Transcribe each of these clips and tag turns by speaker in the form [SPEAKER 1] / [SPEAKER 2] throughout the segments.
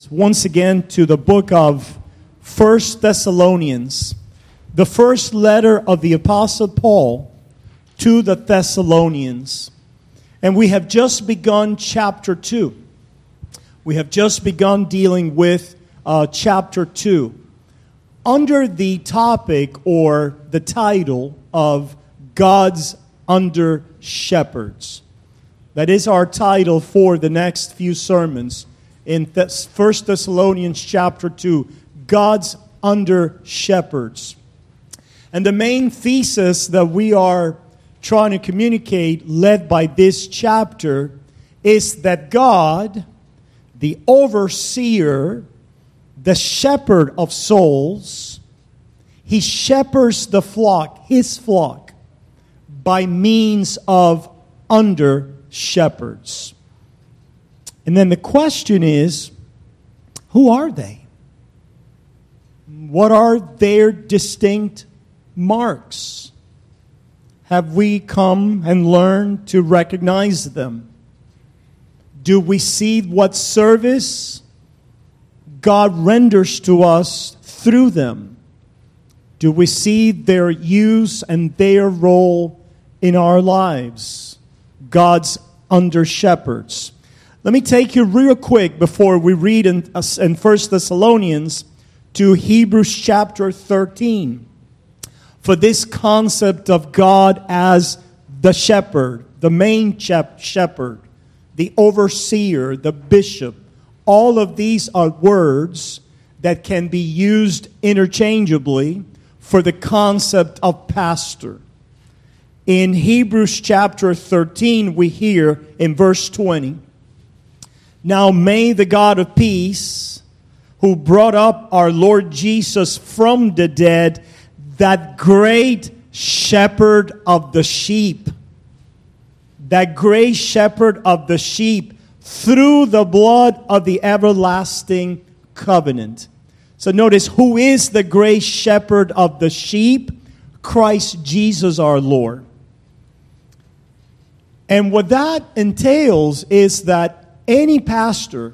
[SPEAKER 1] once again to the book of 1 Thessalonians, the first letter of the Apostle Paul to the Thessalonians. And we have just begun chapter 2. We have just begun dealing with chapter 2 under the topic or the title of God's under shepherds. That is our title for the next few sermons in 1 Thessalonians chapter 2, God's under shepherds. And the main thesis that we are trying to communicate, led by this chapter, is that God, the overseer, the shepherd of souls, He shepherds the flock, His flock, by means of under shepherds. And then the question is, who are they? What are their distinct marks? Have we come and learned to recognize them? Do we see what service God renders to us through them? Do we see their use and their role in our lives? God's under shepherds. Let me take you real quick before we read in 1 Thessalonians to Hebrews chapter 13. For this concept of God as the shepherd, the main shepherd, the overseer, the bishop, all of these are words that can be used interchangeably for the concept of pastor. In Hebrews chapter 13, we hear in verse 20, "Now may the God of peace, who brought up our Lord Jesus from the dead, that great shepherd of the sheep, that great shepherd of the sheep, through the blood of the everlasting covenant." So notice, who is the great shepherd of the sheep? Christ Jesus our Lord. And what that entails is that any pastor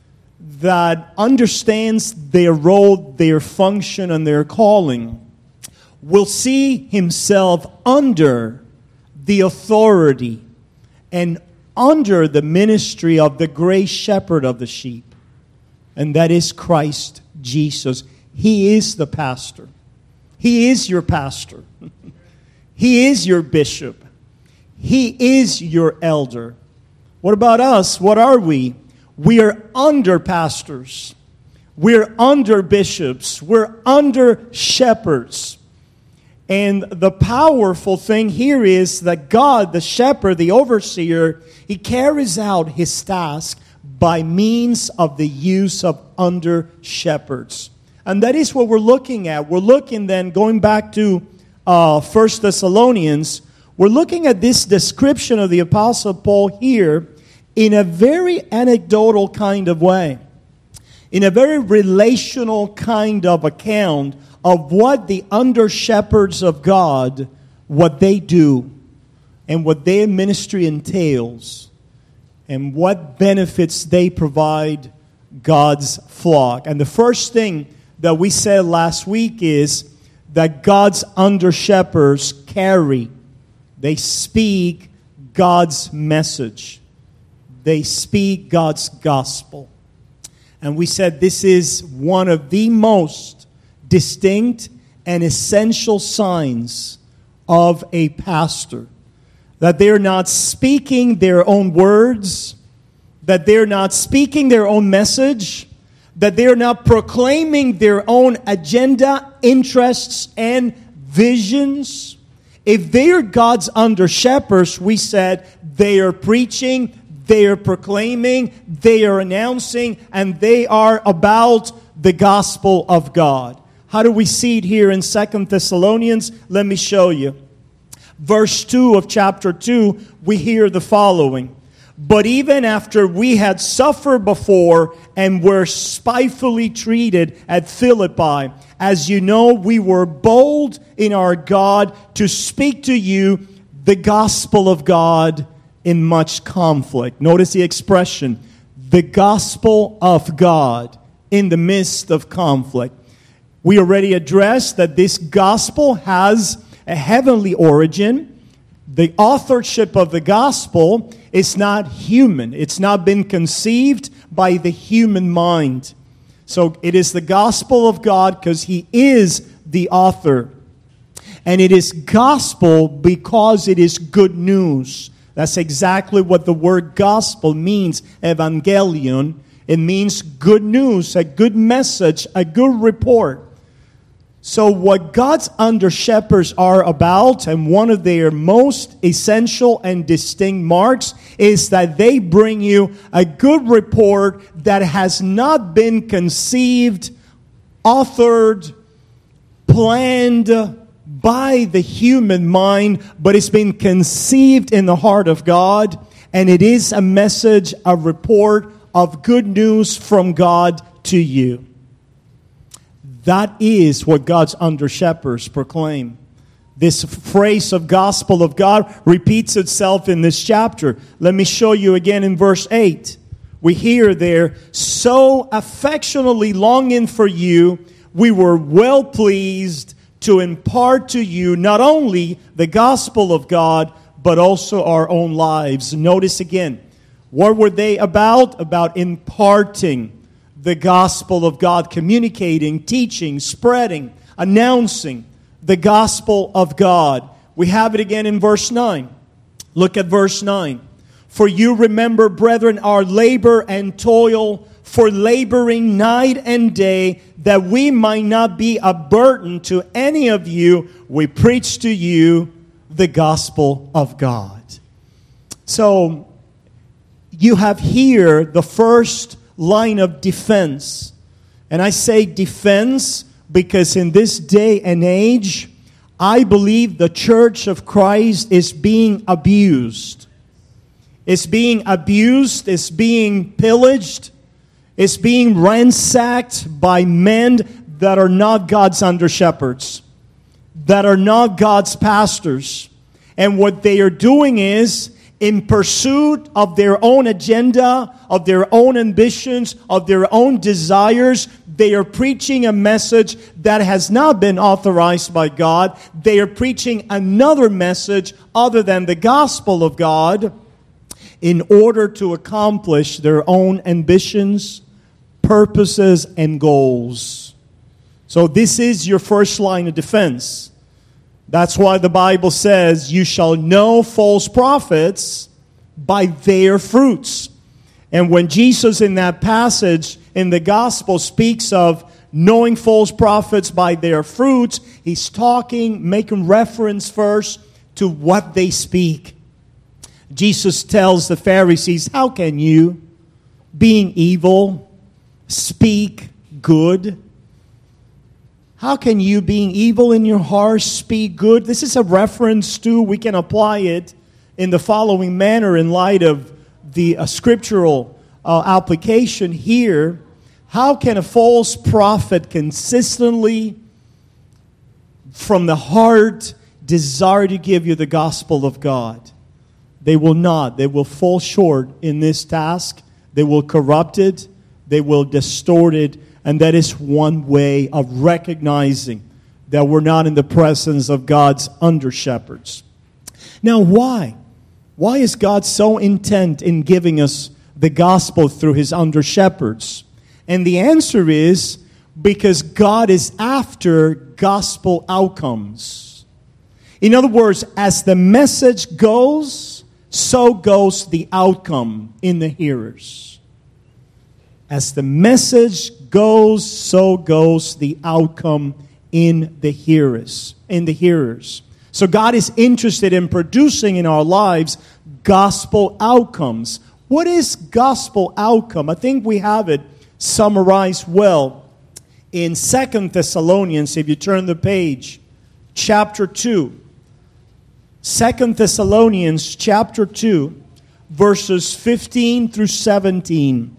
[SPEAKER 1] that understands their role, their function, and their calling will see himself under the authority and under the ministry of the great shepherd of the sheep. And that is Christ Jesus. He is the pastor. He is your pastor. He is your bishop. He is your elder. What about us? What are we? We are under pastors. We're under bishops. We're under shepherds. And the powerful thing here is that God, the shepherd, the overseer, He carries out His task by means of the use of under shepherds. And that is what we're looking at. We're looking then, going back to 1 Thessalonians, we're looking at this description of the Apostle Paul here in a very anecdotal kind of way, in a very relational kind of account of what the under-shepherds of God, what they do, and what their ministry entails, and what benefits they provide God's flock. And the first thing that we said last week is that God's under-shepherds carry, they speak God's message. They speak God's gospel. And we said this is one of the most distinct and essential signs of a pastor. That they're not speaking their own words, that they're not speaking their own message, that they're not proclaiming their own agenda, interests, and visions. If they are God's under shepherds, we said they are preaching, they are proclaiming, they are announcing, and they are about the gospel of God. How do we see it here in 2 Thessalonians? Let me show you. Verse 2 of chapter 2, we hear the following. "But even after we had suffered before and were spitefully treated at Philippi, as you know, we were bold in our God to speak to you the gospel of God in much conflict." Notice the expression, the gospel of God in the midst of conflict. We already addressed that this gospel has a heavenly origin. The authorship of the gospel is not human. It's not been conceived by the human mind. So it is the gospel of God because He is the author. And it is gospel because it is good news. That's exactly what the word gospel means, evangelion. It means good news, a good message, a good report. So what God's under-shepherds are about, and one of their most essential and distinct marks, is that they bring you a good report that has not been conceived, authored, planned by the human mind, but it's been conceived in the heart of God, and it is a message, a report of good news from God to you. That is what God's under-shepherds proclaim. This phrase of gospel of God repeats itself in this chapter. Let me show you again in verse 8. We hear there, so affectionately longing for you, we were well pleased to impart to you not only the gospel of God, but also our own lives. Notice again, what were they about? About imparting the gospel of God, communicating, teaching, spreading, announcing the gospel of God. We have it again in verse 9. Look at verse 9. For you remember, brethren, our labor and toil, for laboring night and day, that we might not be a burden to any of you, we preach to you the gospel of God. So, you have here the first line of defense. And I say defense because in this day and age, I believe the church of Christ is being abused. It's being abused, it's being pillaged, it's being ransacked by men that are not God's under-shepherds, that are not God's pastors. And what they are doing is, in pursuit of their own agenda, of their own ambitions, of their own desires, they are preaching a message that has not been authorized by God. They are preaching another message other than the gospel of God in order to accomplish their own ambitions, purposes, and goals. So this is your first line of defense. That's why the Bible says, you shall know false prophets by their fruits. And when Jesus in that passage in the gospel speaks of knowing false prophets by their fruits, he's making reference first to what they speak. Jesus tells the Pharisees, how can you, being evil, speak good? How can you, being evil in your heart, speak good? This is a reference to, we can apply it in the following manner in light of the scriptural application here. How can a false prophet consistently, from the heart, desire to give you the gospel of God? They will not. They will fall short in this task. They will corrupt it. They will distort it. And that is one way of recognizing that we're not in the presence of God's under-shepherds. Now, why? Why is God so intent in giving us the gospel through His under-shepherds? And the answer is because God is after gospel outcomes. In other words, as the message goes, so goes the outcome in the hearers. As the message goes, so goes the outcome in the hearers. So God is interested in producing in our lives gospel outcomes. What is gospel outcome? I think we have it summarized well in 2 Thessalonians, if you turn the page, chapter 2. 2 Thessalonians chapter 2, verses 15 through 17.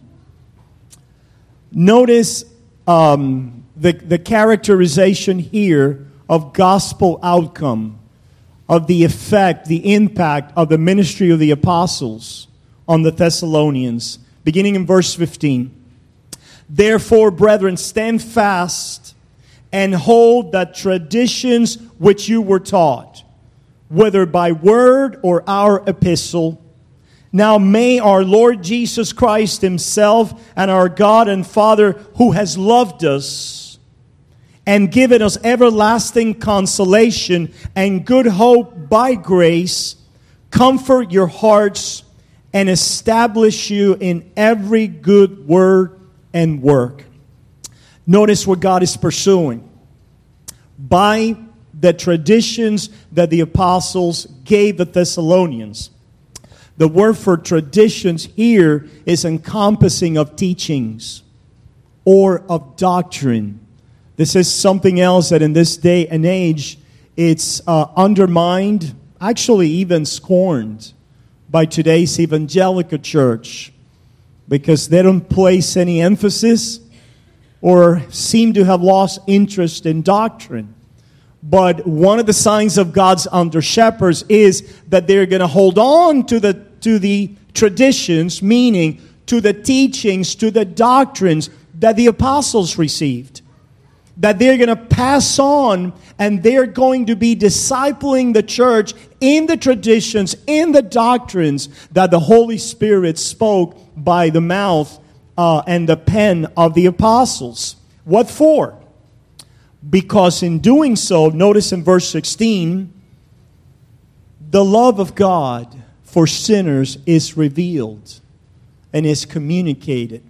[SPEAKER 1] Notice the characterization here of gospel outcome, of the effect, the impact of the ministry of the apostles on the Thessalonians. beginning in verse 15. Therefore, brethren, stand fast and hold the traditions which you were taught, whether by word or our epistle. Now may our Lord Jesus Christ himself and our God and Father, who has loved us and given us everlasting consolation and good hope by grace, comfort your hearts and establish you in every good word and work. Notice what God is pursuing. By the traditions that the apostles gave the Thessalonians. The word for traditions here is encompassing of teachings or of doctrine. This is something else that in this day and age it's undermined, actually even scorned by today's evangelical church, because they don't place any emphasis or seem to have lost interest in doctrine. But one of the signs of God's under-shepherds is that they're going to hold on to the traditions, meaning to the teachings, to the doctrines that the apostles received. That they're going to pass on, and they're going to be discipling the church in the traditions, in the doctrines that the Holy Spirit spoke by the mouth and the pen of the apostles. What for? Because in doing so, notice in verse 16, the love of God for sinners is revealed and is communicated.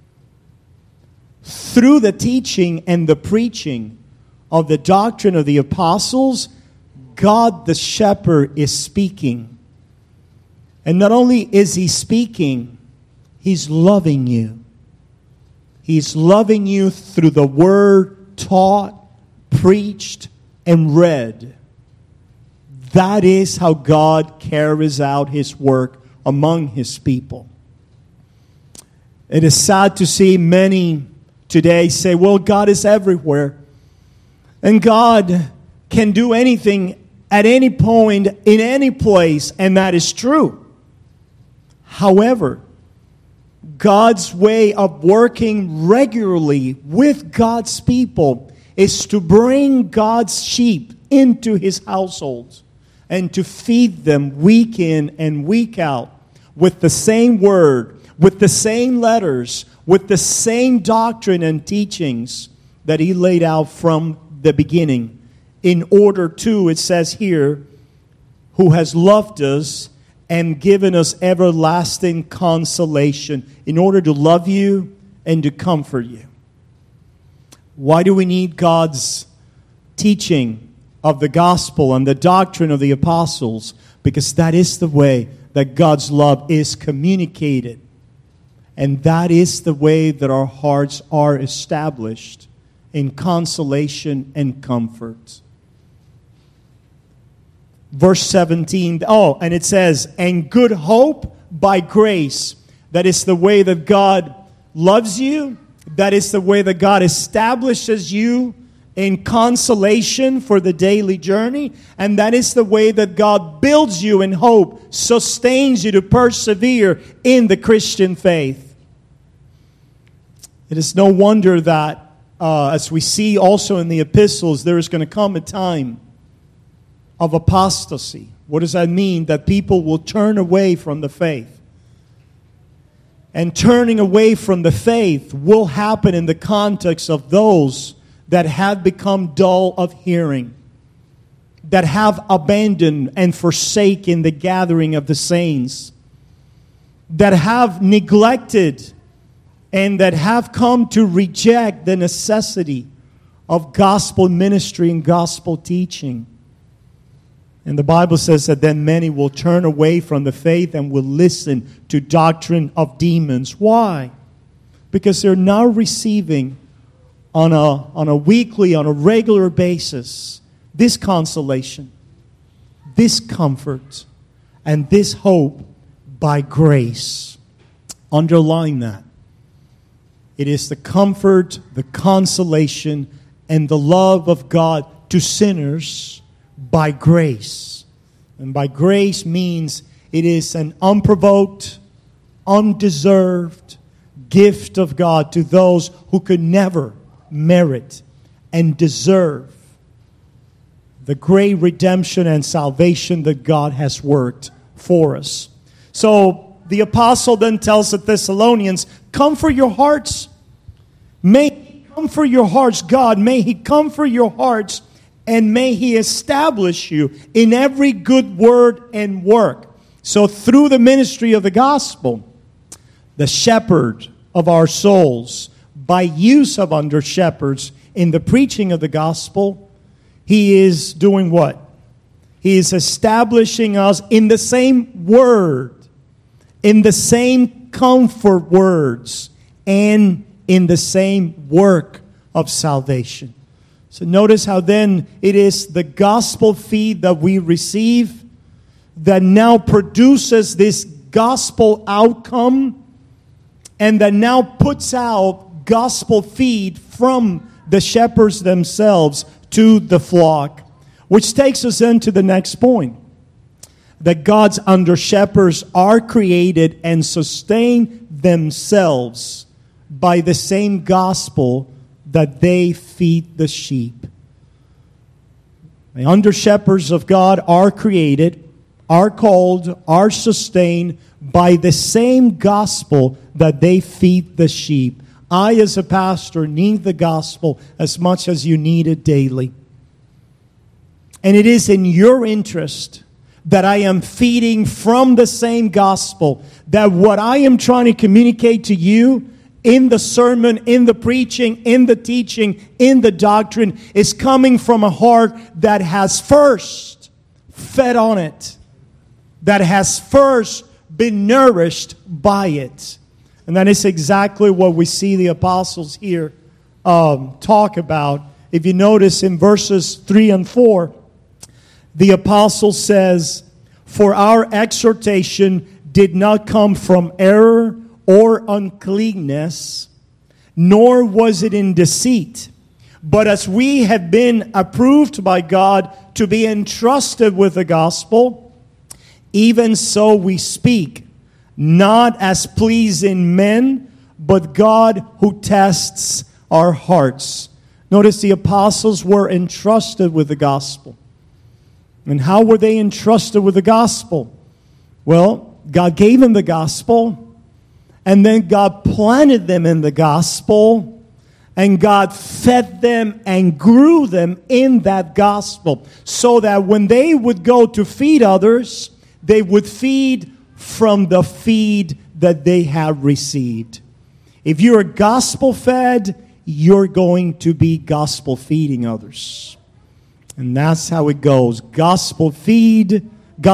[SPEAKER 1] Through the teaching and the preaching of the doctrine of the apostles, God the shepherd is speaking. And not only is he speaking, he's loving you. He's loving you through the word taught, preached, and read. That is how God carries out his work among his people. It is sad to see many today say, well, God is everywhere. And God can do anything at any point, in any place, and that is true. However, God's way of working regularly with God's people is to bring God's sheep into his household and to feed them week in and week out with the same word, with the same letters, with the same doctrine and teachings that he laid out from the beginning. In order to, it says here, who has loved us and given us everlasting consolation, in order to love you and to comfort you. Why do we need God's teaching of the gospel and the doctrine of the apostles? Because that is the way that God's love is communicated. And that is the way that our hearts are established in consolation and comfort. Verse 17, and it says, and good hope by grace. That is the way that God loves you. That is the way that God establishes you in consolation for the daily journey. And that is the way that God builds you in hope, sustains you to persevere in the Christian faith. It is no wonder that, as we see also in the epistles, there is going to come a time of apostasy. What does that mean? That people will turn away from the faith. And turning away from the faith will happen in the context of those that have become dull of hearing, that have abandoned and forsaken the gathering of the saints, that have neglected and that have come to reject the necessity of gospel ministry and gospel teaching. And the Bible says that then many will turn away from the faith and will listen to doctrine of demons. Why? Because they're now receiving on a weekly, on a regular basis, this consolation, this comfort, and this hope by grace. Underline that. It is the comfort, the consolation, and the love of God to sinners by grace. And by grace means it is an unprovoked, undeserved gift of God to those who could never merit and deserve the great redemption and salvation that God has worked for us. So the apostle then tells the Thessalonians, comfort your hearts. May He comfort your hearts, God. May He comfort your hearts, and may He establish you in every good word and work. So through the ministry of the gospel, the shepherd of our souls, by use of under shepherds in the preaching of the gospel, he is doing what? He is establishing us in the same word, in the same comfort words, and in the same work of salvation. So notice how then it is the gospel feed that we receive that now produces this gospel outcome, and that now puts out gospel feed from the shepherds themselves to the flock. Which takes us into the next point. That God's under shepherds are created and sustain themselves by the same gospel that they feed the sheep. The under shepherds of God are created, are called, are sustained by the same gospel that they feed the sheep. I, as a pastor, need the gospel as much as you need it daily. And it is in your interest that I am feeding from the same gospel, that what I am trying to communicate to you in the sermon, in the preaching, in the teaching, in the doctrine, is coming from a heart that has first fed on it, that has first been nourished by it. And that is exactly what we see the apostles here talk about. If you notice in verses 3 and 4, the apostle says, for our exhortation did not come from error or uncleanness, nor was it in deceit. But as we have been approved by God to be entrusted with the gospel, even so we speak, not as pleasing men, but God who tests our hearts. Notice the apostles were entrusted with the gospel. And how were they entrusted with the gospel? Well, God gave them the gospel, and then God planted them in the gospel, and God fed them and grew them in that gospel, so that when they would go to feed others, they would feed from the feed that they have received. If you're gospel fed, you're going to be gospel feeding others. And that's how it goes. Gospel fed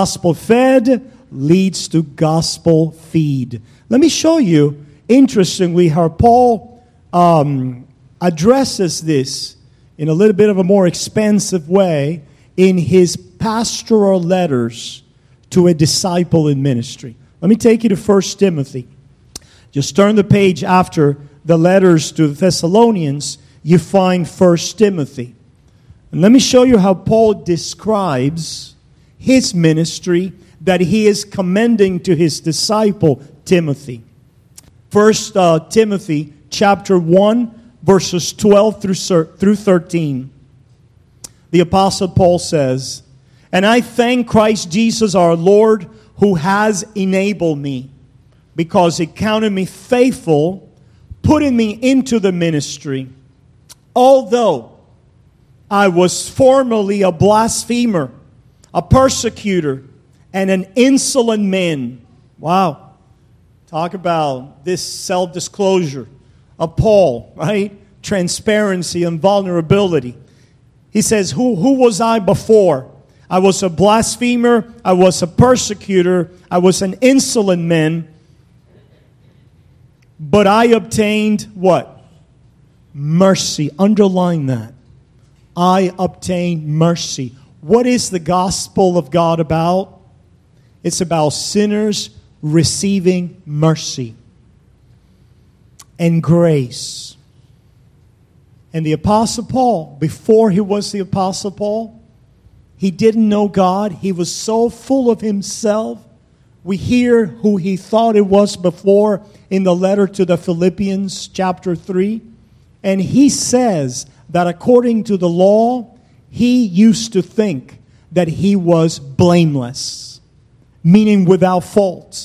[SPEAKER 1] leads to gospel feed. Let me show you, interestingly, how Paul addresses this in a little bit of a more expansive way in his pastoral letters to a disciple in ministry. Let me take you to 1 Timothy. Just turn the page after the letters to the Thessalonians, you find 1 Timothy. And let me show you how Paul describes his ministry that he is commending to his disciple Timothy. 1 Timothy chapter 1, verses 12 through 13. The Apostle Paul says, and I thank Christ Jesus our Lord, who has enabled me, because He counted me faithful, putting me into the ministry. Although I was formerly a blasphemer, a persecutor, and an insolent man. Wow. Talk about this self-disclosure of Paul, right? Transparency and vulnerability. He says, who was I before? I was a blasphemer, I was a persecutor, I was an insolent man. But I obtained what? Mercy. Underline that. I obtained mercy. What is the gospel of God about? It's about sinners receiving mercy and grace. And the Apostle Paul, before he was the Apostle Paul, he didn't know God. He was so full of himself We hear who he thought it was before in the letter to the Philippians, chapter 3. And he says that according to the law, he used to think that he was blameless, meaning without fault.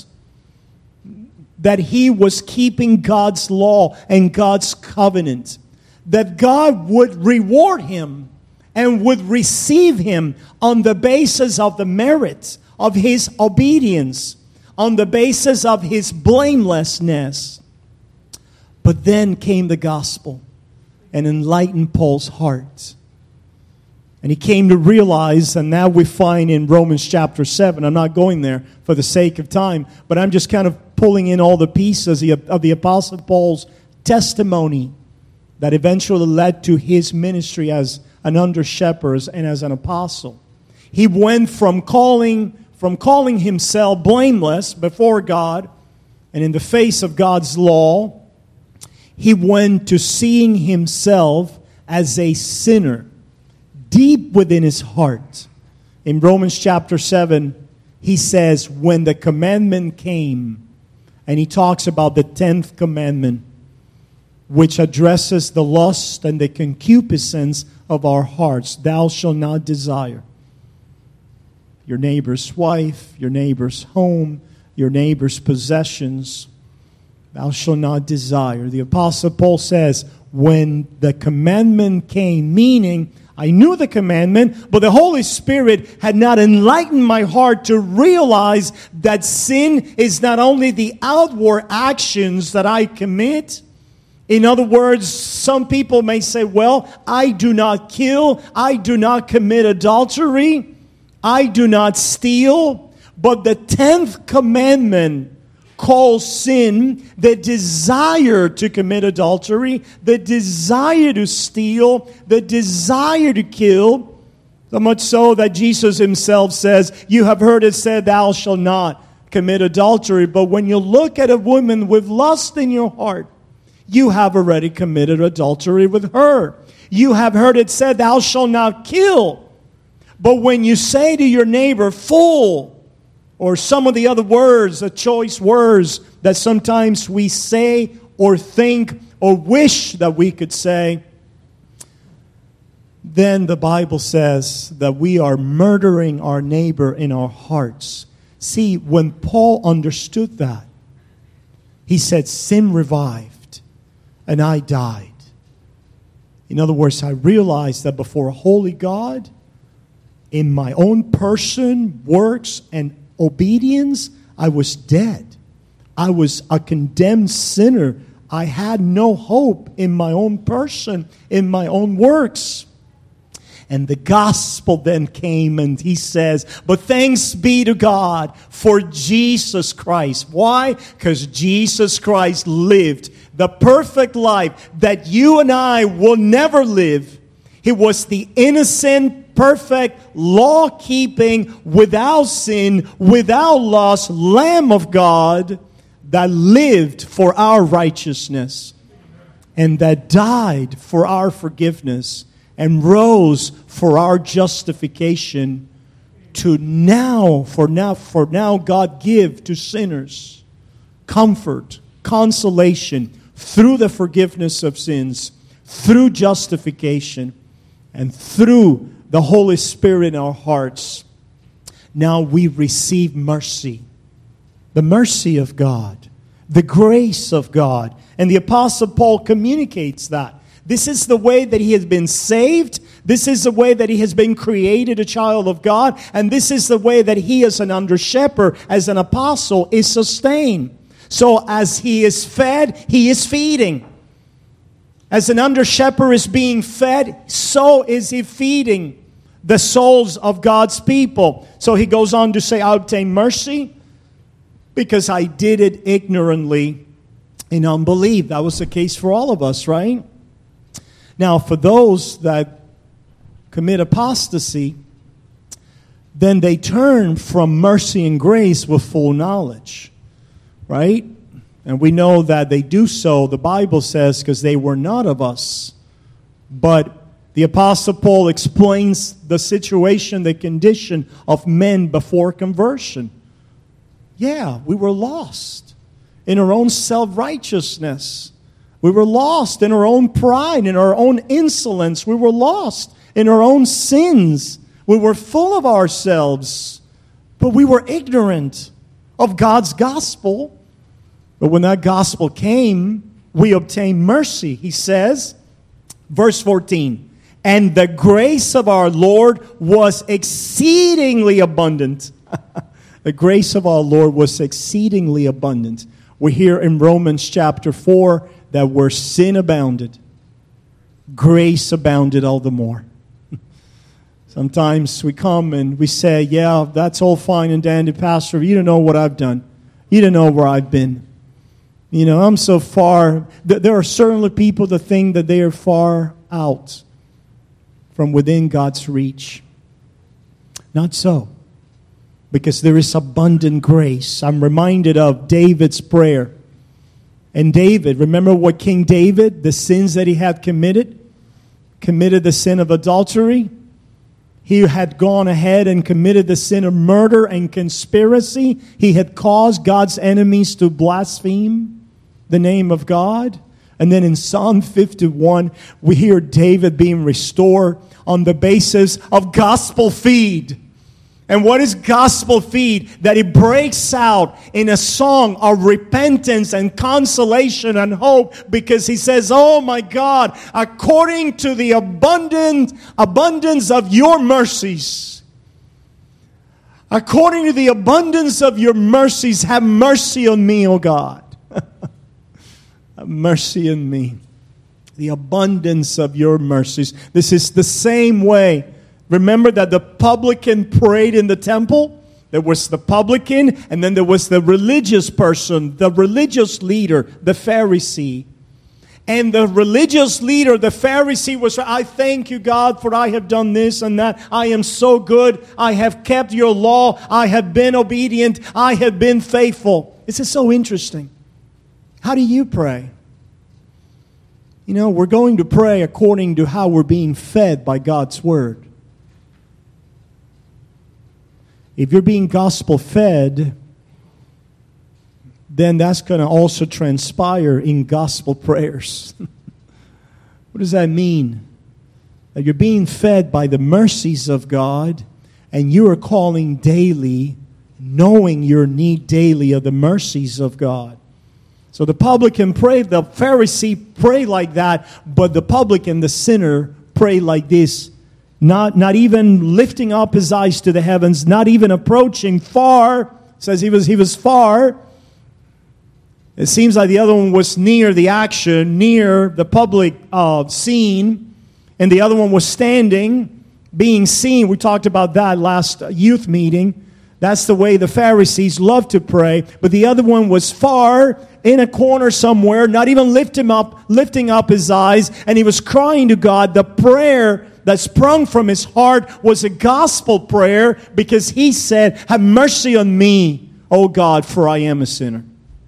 [SPEAKER 1] That he was keeping God's law and God's covenant. That God would reward him and would receive him on the basis of the merit of his obedience, on the basis of his blamelessness. But then came the gospel and enlightened Paul's heart. And he came to realize, and now we find in Romans chapter 7, I'm not going there for the sake of time, but I'm just kind of pulling in all the pieces of the Apostle Paul's testimony that eventually led to his ministry as an under-shepherd and as an apostle. He went from calling himself blameless before God and in the face of God's law, he went to seeing himself as a sinner deep within his heart. In Romans chapter 7, he says, when the commandment came, and he talks about the 10th commandment, which addresses the lust and the concupiscence of our hearts. Thou shalt not desire your neighbor's wife, your neighbor's home, your neighbor's possessions. Thou shalt not desire. The Apostle Paul says, when the commandment came, meaning I knew the commandment, but the Holy Spirit had not enlightened my heart to realize that sin is not only the outward actions that I commit. In other words, some people may say, well, I do not kill, I do not commit adultery, I do not steal. But the 10th commandment calls sin the desire to commit adultery, the desire to steal, the desire to kill. So much so that Jesus himself says, you have heard it said, thou shalt not commit adultery. But when you look at a woman with lust in your heart, you have already committed adultery with her. You have heard it said, thou shalt not kill. But when you say to your neighbor, fool, or some of the other words, the choice words that sometimes we say or think or wish that we could say, then the Bible says that we are murdering our neighbor in our hearts. See, when Paul understood that, he said, sin revived. And I died. In other words, I realized that before a holy God, in my own person, works, and obedience, I was dead. I was a condemned sinner. I had no hope in my own person, in my own works. And the gospel then came, and he says, but thanks be to God for Jesus Christ. Why? Because Jesus Christ lived the perfect life that you and I will never live. He was the innocent, perfect, law-keeping, without sin, without loss, Lamb of God that lived for our righteousness and that died for our forgiveness and rose for our justification for now God give to sinners comfort, consolation through the forgiveness of sins, through justification, and through the Holy Spirit in our hearts. Now we receive mercy, the mercy of God, the grace of God. And the Apostle Paul communicates that. This is the way that he has been saved. This is the way that he has been created a child of God. And this is the way that he as an under-shepherd, as an apostle, is sustained. So as he is fed, he is feeding. As an under-shepherd is being fed, so is he feeding the souls of God's people. So he goes on to say, I obtain mercy because I did it ignorantly in unbelief. That was the case for all of us, right? Now, for those that commit apostasy, then they turn from mercy and grace with full knowledge, right? And we know that they do so, the Bible says, because they were not of us. But the Apostle Paul explains the situation, the condition of men before conversion. Yeah, we were lost in our own self-righteousness. We were lost in our own pride, in our own insolence. We were lost in our own sins. We were full of ourselves, but we were ignorant of God's gospel. But when that gospel came, we obtained mercy. He says, verse 14, and the grace of our Lord was exceedingly abundant. The grace of our Lord was exceedingly abundant. We hear in Romans chapter 4 that where sin abounded, grace abounded all the more. Sometimes we come and we say, yeah, that's all fine and dandy, Pastor. You don't know what I've done. You don't know where I've been. You know, I'm so far. There are certainly people that think that they are far out from within God's reach. Not so. Because there is abundant grace. I'm reminded of David's prayer. And David, remember what King David, the sins that he had committed? Committed the sin of adultery. He had gone ahead and committed the sin of murder and conspiracy. He had caused God's enemies to blaspheme the name of God. And then in Psalm 51, we hear David being restored on the basis of gospel feed. And what is gospel feed? That it breaks out in a song of repentance and consolation and hope, because he says, oh my God, according to the abundance of your mercies, according to the abundance of your mercies, have mercy on me, O God. Have mercy on me. The abundance of your mercies. This is the same way. Remember that the publican prayed in the temple? There was the publican, and then there was the religious person, the religious leader, the Pharisee. And the religious leader, the Pharisee, was, I thank you, God, for I have done this and that. I am so good. I have kept your law. I have been obedient. I have been faithful. This is so interesting. How do you pray? You know, we're going to pray according to how we're being fed by God's Word. If you're being gospel fed, then that's going to also transpire in gospel prayers. What does that mean? That you're being fed by the mercies of God, and you are calling daily, knowing your need daily of the mercies of God. So the publican prayed, the Pharisee prayed like that, but the publican, the sinner, prayed like this. Not even lifting up his eyes to the heavens, not even approaching far. Says he was far. It seems like the other one was near the action, near the public scene, and the other one was standing, being seen. We talked about that last youth meeting. That's the way the Pharisees love to pray. But the other one was far in a corner somewhere, not even lifting up his eyes, and he was crying to God. The prayer that sprung from his heart was a gospel prayer, because he said, have mercy on me, O God, for I am a sinner.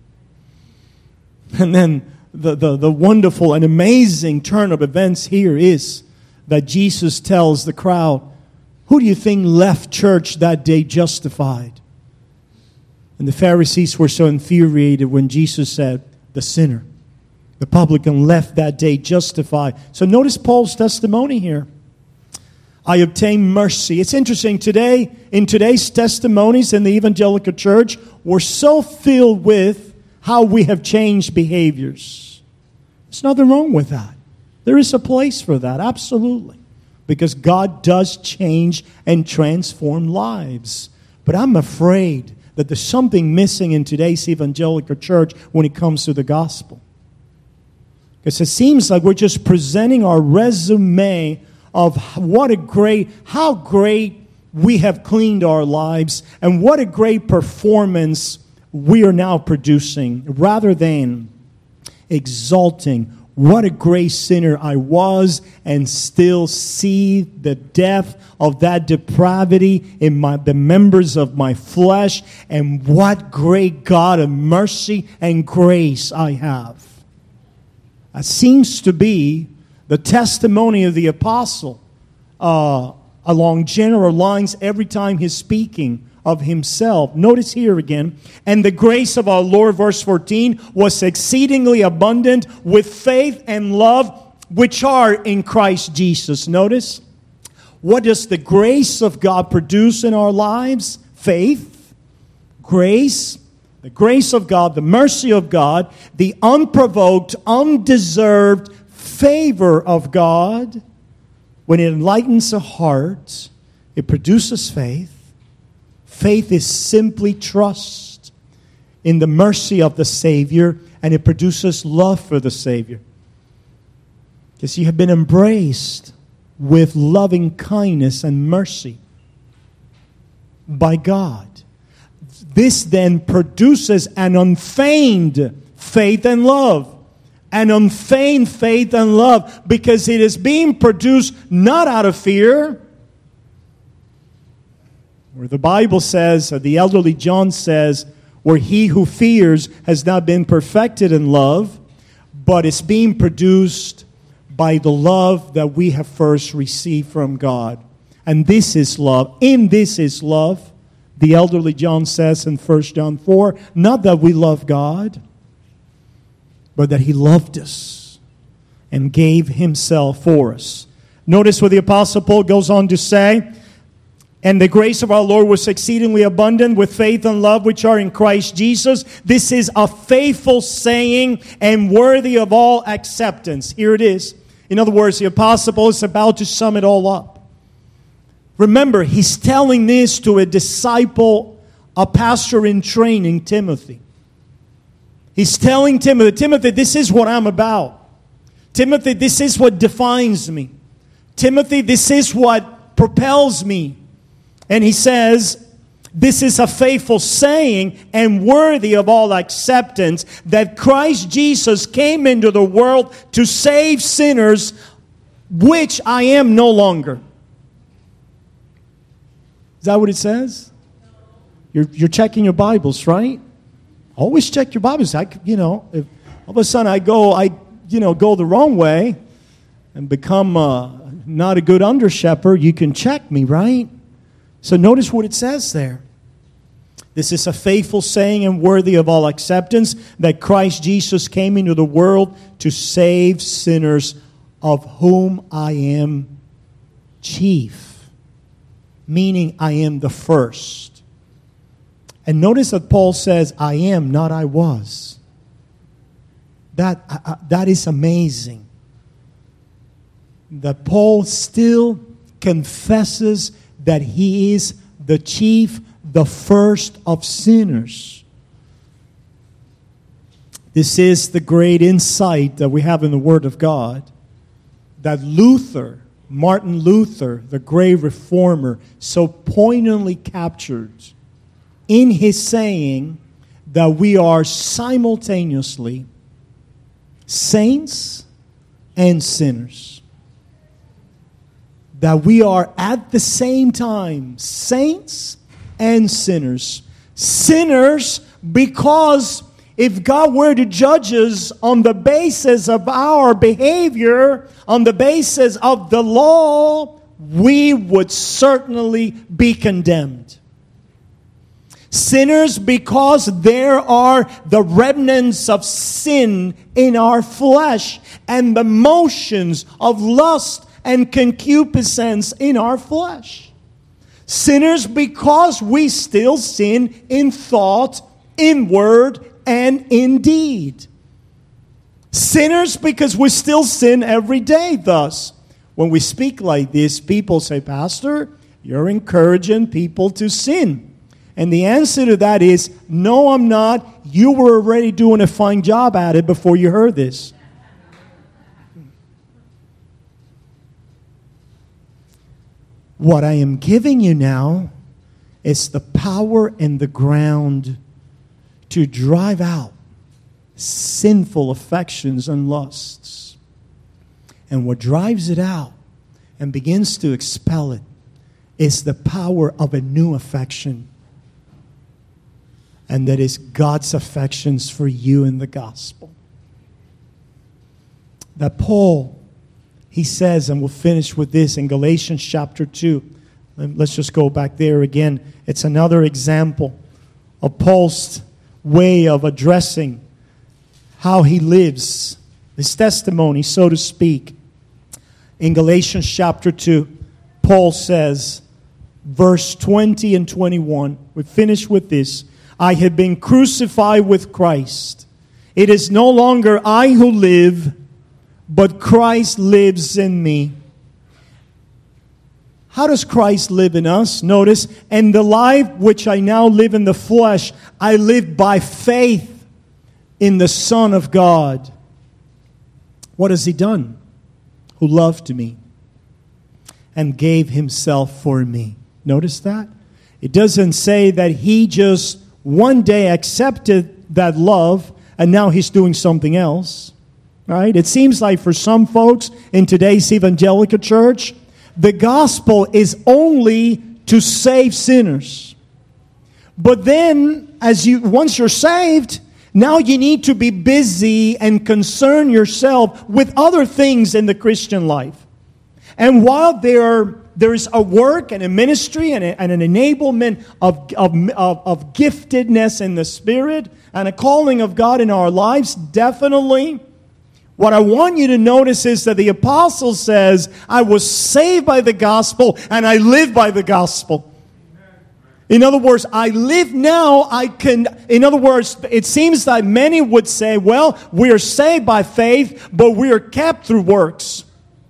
[SPEAKER 1] And then the wonderful and amazing turn of events here is that Jesus tells the crowd, who do you think left church that day justified? And the Pharisees were so infuriated when Jesus said, the sinner. The publican left that day justified. So notice Paul's testimony here. I obtained mercy. It's interesting today, in today's testimonies in the evangelical church, we're so filled with how we have changed behaviors. There's nothing wrong with that. There is a place for that, absolutely. Because God does change and transform lives. But I'm afraid that there's something missing in today's evangelical church when it comes to the gospel. Because it seems like we're just presenting our resume of how great we have cleaned our lives and what a great performance we are now producing, rather than exalting what a great sinner I was and still see the depth of that depravity in the members of my flesh, and what great God of mercy and grace I have. That seems to be the testimony of the apostle along general lines every time he's speaking of himself. Notice here again, and the grace of our Lord, verse 14, was exceedingly abundant with faith and love, which are in Christ Jesus. Notice, what does the grace of God produce in our lives? Faith, grace, the grace of God, the mercy of God, the unprovoked, undeserved favor of God. When it enlightens a heart, it produces faith. Faith is simply trust in the mercy of the Savior, and it produces love for the Savior. Because you have been embraced with loving kindness and mercy by God. This then produces an unfeigned faith and love. An unfeigned faith and love, because it is being produced not out of fear. Where the Bible says, or the elderly John says, where he who fears has not been perfected in love, but it's being produced by the love that we have first received from God. And this is love. In this is love, the elderly John says in 1 John 4, not that we love God, but that He loved us and gave Himself for us. Notice what the Apostle Paul goes on to say, and the grace of our Lord was exceedingly abundant with faith and love which are in Christ Jesus. This is a faithful saying and worthy of all acceptance. Here it is. In other words, the Apostle Paul is about to sum it all up. Remember, he's telling this to a disciple, a pastor in training, Timothy. He's telling Timothy, Timothy, this is what I'm about. Timothy, this is what defines me. Timothy, this is what propels me. And he says, this is a faithful saying and worthy of all acceptance, that Christ Jesus came into the world to save sinners, which I am no longer. Is that what it says? You're checking your Bibles, right? Always check your Bibles. If all of a sudden I go the wrong way and become not a good under shepherd, you can check me, right? So notice what it says there. This is a faithful saying and worthy of all acceptance, that Christ Jesus came into the world to save sinners, of whom I am chief. Meaning I am the first. And notice that Paul says, I am, not I was. That is amazing. That Paul still confesses that he is the chief, the first of sinners. This is the great insight that we have in the Word of God. That Martin Luther, the great reformer, so poignantly captured in his saying that we are simultaneously saints and sinners. That we are at the same time saints and sinners. Sinners because if God were to judge us on the basis of our behavior, on the basis of the law, we would certainly be condemned. Sinners because there are the remnants of sin in our flesh and the motions of lust and concupiscence in our flesh. Sinners because we still sin in thought, in word, and in deed. Sinners because we still sin every day. Thus, when we speak like this, people say, Pastor, you're encouraging people to sin. And the answer to that is, no, I'm not. You were already doing a fine job at it before you heard this. What I am giving you now is the power and the ground to drive out sinful affections and lusts. And what drives it out and begins to expel it is the power of a new affection. And that is God's affections for you in the gospel. That Paul, he says, and we'll finish with this in Galatians chapter 2. Let's just go back there again. It's another example of Paul's way of addressing how he lives, his testimony, so to speak. In Galatians chapter 2, Paul says, verse 20 and 21, we finish with this. I have been crucified with Christ. It is no longer I who live, but Christ lives in me. How does Christ live in us? Notice, and the life which I now live in the flesh, I live by faith in the Son of God. What has He done? Who loved me and gave Himself for me. Notice that? It doesn't say that He just one day accepted that love and now He's doing something else. Right? It seems like for some folks in today's evangelical church, the gospel is only to save sinners. But then, once you're saved, now you need to be busy and concern yourself with other things in the Christian life. And while there is a work and a ministry and an enablement of giftedness in the Spirit and a calling of God in our lives, definitely, what I want you to notice is that the apostle says, I was saved by the gospel and I live by the gospel. In other words, I live now, in other words, it seems that many would say, well, we are saved by faith, but we are kept through works.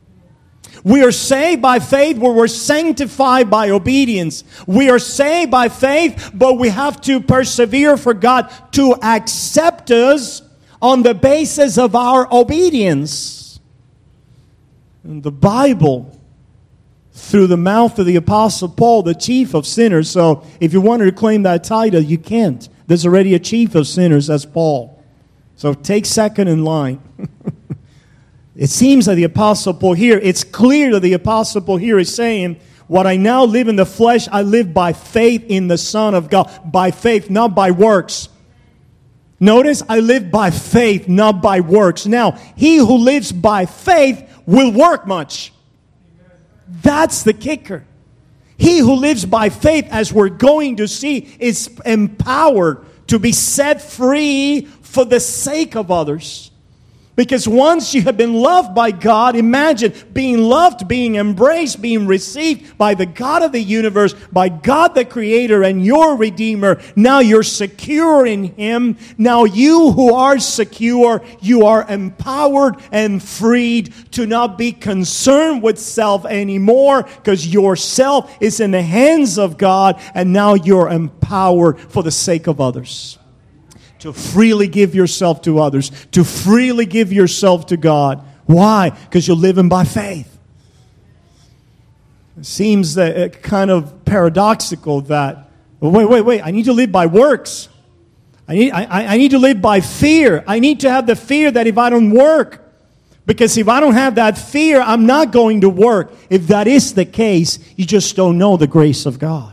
[SPEAKER 1] We are saved by faith, but we're sanctified by obedience. We are saved by faith, but we have to persevere for God to accept us on the basis of our obedience. And the Bible, through the mouth of the Apostle Paul, the chief of sinners. So if you wanted to claim that title, you can't. There's already a chief of sinners, that's Paul. So take second in line. It seems that the Apostle Paul here, it's clear that the Apostle Paul here is saying, what I now live in the flesh, I live by faith in the Son of God. By faith, not by works. Notice, I live by faith, not by works. Now, he who lives by faith will work much. That's the kicker. He who lives by faith, as we're going to see, is empowered to be set free for the sake of others. Because once you have been loved by God, imagine being loved, being embraced, being received by the God of the universe, by God the Creator and your Redeemer. Now you're secure in Him. Now you who are secure, you are empowered and freed to not be concerned with self anymore, because your self is in the hands of God, and now you're empowered for the sake of others. To freely give yourself to others. To freely give yourself to God. Why? Because you're living by faith. It seems kind of paradoxical that, wait, I need to live by works. I need to live by fear. I need to have the fear that if I don't work, because if I don't have that fear, I'm not going to work. If that is the case, you just don't know the grace of God.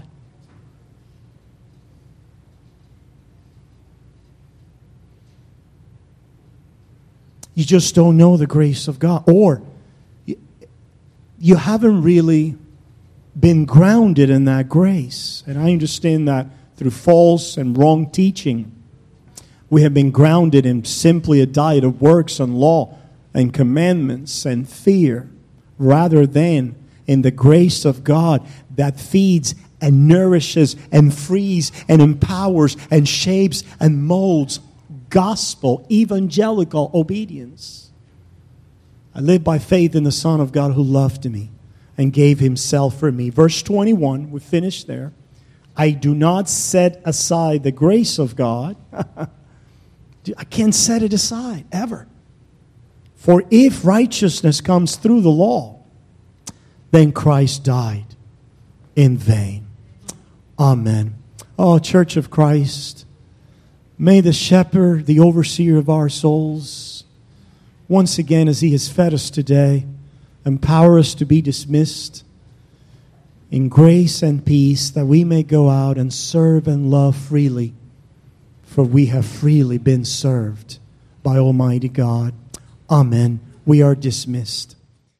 [SPEAKER 1] You just don't know the grace of God. Or you haven't really been grounded in that grace. And I understand that through false and wrong teaching, we have been grounded in simply a diet of works and law and commandments and fear, rather than in the grace of God that feeds and nourishes and frees and empowers and shapes and molds gospel, evangelical obedience. I live by faith in the Son of God who loved me and gave Himself for me. Verse 21, we finish there. I do not set aside the grace of God. I can't set it aside, ever. For if righteousness comes through the law, then Christ died in vain. Amen. Oh, Church of Christ, may the shepherd, the overseer of our souls, once again, as He has fed us today, empower us to be dismissed in grace and peace, that we may go out and serve and love freely, for we have freely been served by Almighty God. Amen. We are dismissed.